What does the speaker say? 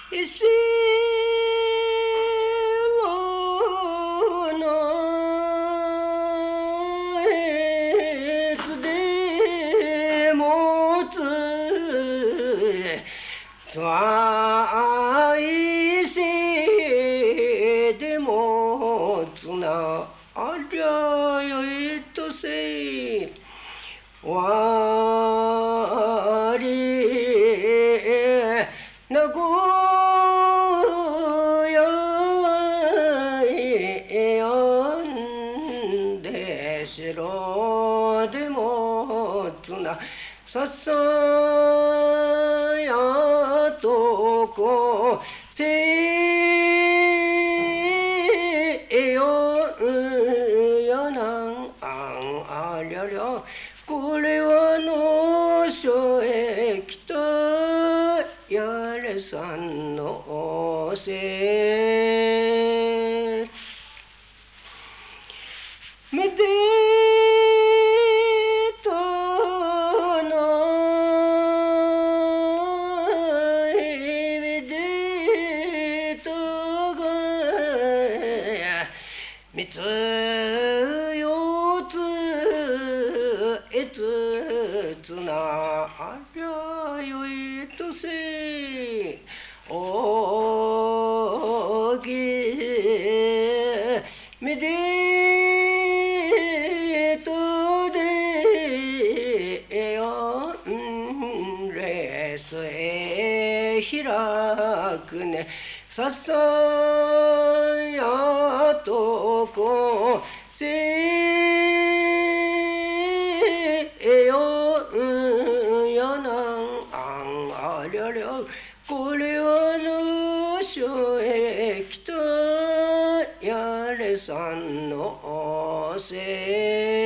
石のつでもつつわいせでもつなありゃよいとせわりなごややんでしろでもつなささやとこせよやなんあんありゃりゃこれはのしょえきたやれさんのせめでとのめでとがみつよつえつつなありゃよいとせおぎめでとでよんれすえ開くねささやとこせよやなんあんありゃりゃこれはのしょえきたやれさんのせ